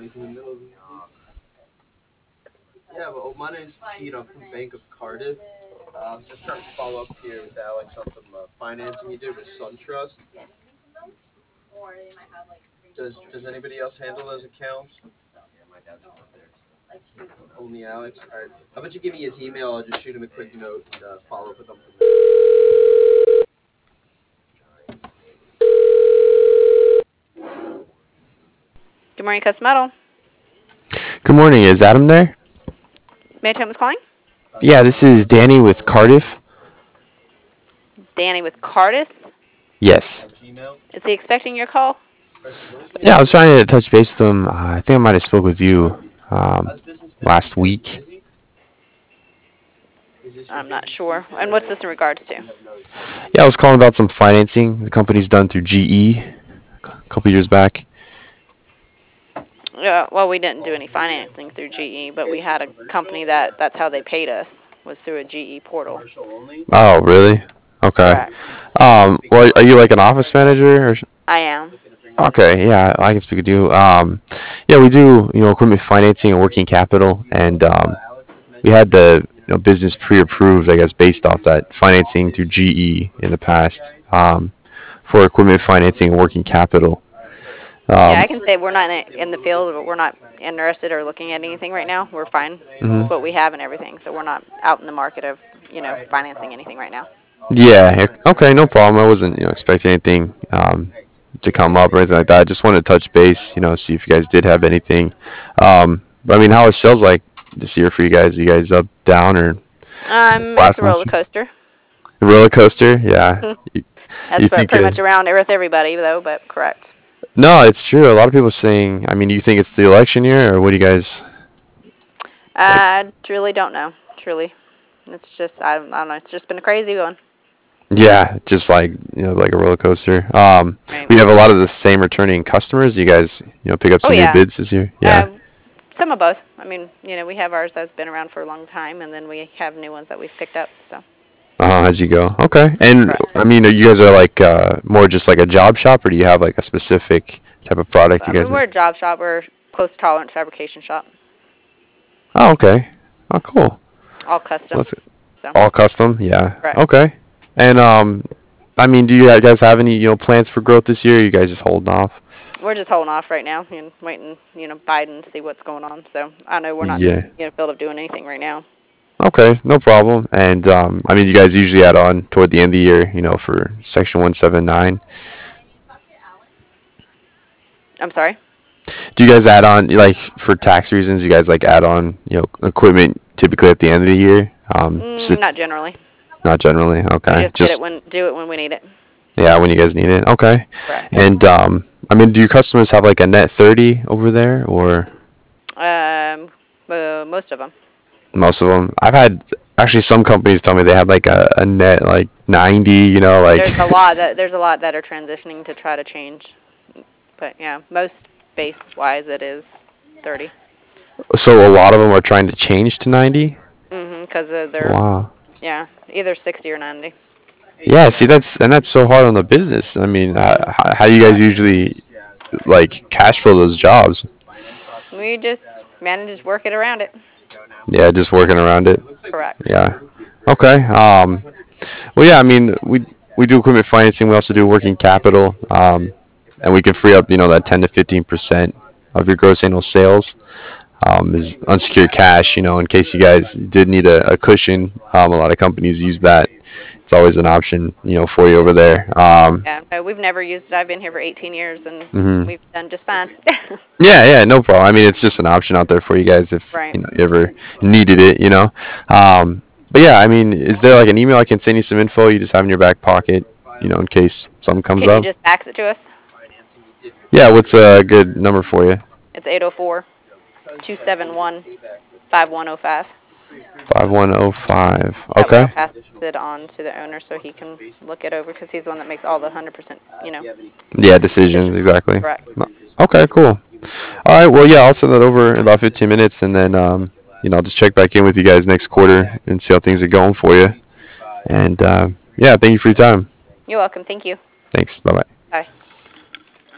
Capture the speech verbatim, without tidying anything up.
Anything in the middle of the Yeah, well, my name's Pete. I'm from Bank of Cardiff. Uh, I was just trying to follow up here with Alex on some uh, financing you did with SunTrust. Does Does anybody else handle those accounts? Only Alex. All right. How about you give me his email? I'll just shoot him a quick note and uh, follow up with him from there. Good morning, Custom Metal. Good morning. Is Adam there? May I tell him who's calling? Yeah, this is Danny with Cardiff. Danny with Cardiff. Yes. Is he expecting your call? Yeah, I was trying to touch base with him. Uh, I think I might have spoke with you um, last week. I'm not sure. And what's this in regards to? Yeah, I was calling about some financing the company's done through G E a couple years back. Yeah, well, we didn't do any financing through G E, but we had a company that that's how they paid us, was through a G E portal. Oh, really? Okay. Correct. Um, well, are you like an office manager? Or? I am. Okay, yeah, I can speak with you. Um, yeah, we do, you know, equipment financing and working capital, and um, we had the you know, business pre-approved, I guess, based off that financing through G E in the past um, for equipment financing and working capital. Yeah, Um, I can say we're not in in the field, but we're not interested or looking at anything right now. We're fine mhm. with what we have and everything, so we're not out in the market of, you know, financing anything right now. Yeah, okay, no problem. I wasn't, you know, expecting anything um, to come up or anything like that. I just wanted to touch base, you know, see if you guys did have anything. Um, but I mean, how is sales like this year for you guys? Are you guys up, down, or Um, it's a last roller month? coaster. Roller coaster? Yeah. You, That's you pre- think pretty much it? around with everybody, though, but correct. No, it's true. A lot of people saying. I mean, do you think it's the election year, or what do you guys like? I truly don't know. Truly. It's just, I don't, I don't know. It's just been a crazy one. Yeah, just like you know, like a roller coaster. Um, Right. we have a lot of the same returning customers. You guys, you know, pick up Oh, some new yeah. bids this year. Yeah. Uh, some of both. I mean, you know, we have ours that's been around for a long time, and then we have new ones that we've picked up. So, Uh, as you go. Okay. And correct. I mean, you guys are like uh, more just like a job shop, or do you have like a specific type of product you I mean, guys we're make? a job shop. We're close tolerance fabrication shop. Oh, okay. Oh, cool. All custom. Well, that's So, all custom. Yeah. correct. Okay. And um, I mean, do you guys have any you know plans for growth this year? Or you guys just holding off? We're just holding off right now and waiting, you know, Biden to see what's going on. So, I know we're not in the, Yeah. you know, field of doing anything right now. Okay, no problem. And um, I mean, you guys usually add on toward the end of the year, you know, for Section one seventy-nine. I'm sorry? Do you guys add on, like, for tax reasons, you guys, like, add on, you know, equipment typically at the end of the year? Um, so Mm, not generally. not generally. We Okay. just get it Just, when do it when we need it. yeah, when you guys need it. Okay. Correct. And, um, I mean, do your customers have, like, a net thirty over there, or Um, uh, most of them. most of them? I've had, actually, some companies tell me they had, like, a, a net, like, ninety, you know, like. There's a lot that there's a lot that are transitioning to try to change, but yeah, most base wise it is thirty. So a lot of them are trying to change to ninety? Mhm, because they're Wow. yeah either sixty or ninety. Yeah, see that's and that's so hard on the business. I mean, how, how do you guys usually like cash flow those jobs? We just manage to work it around it. Yeah, just working around it. Correct. Yeah. Okay. Um. Well, yeah. I mean, we we do equipment financing. We also do working capital. Um, and we can free up, you know, that ten to fifteen percent of your gross annual sales. Um, is unsecured cash. You know, in case you guys did need a, a cushion. Um, a lot of companies use that. It's always an option, you know, for you over there. Um, Yeah, no, we've never used it. I've been here for eighteen years and mhm. we've done just fine. Yeah, yeah, no problem. I mean, it's just an option out there for you guys if Right. you know you ever needed it, you know. Um, but yeah, I mean, is there like an email I can send you some info you just have in your back pocket, you know, in case something comes Can you up? just fax it to us? Yeah, what's a good number for you? It's eight zero four, two seven one, five one zero five. Five one zero five. That way I'll Okay. pass it on to the owner so he can look it over because he's the one that makes all the one hundred percent, you know, Yeah, decisions decisions. exactly. Correct. No- Okay, cool. All right, well, yeah, I'll send that over in about fifteen minutes, and then um, you know, I'll just check back in with you guys next quarter and see how things are going for you. And uh, yeah, thank you for your time. You're welcome. Thank you. Thanks. Bye bye. Bye.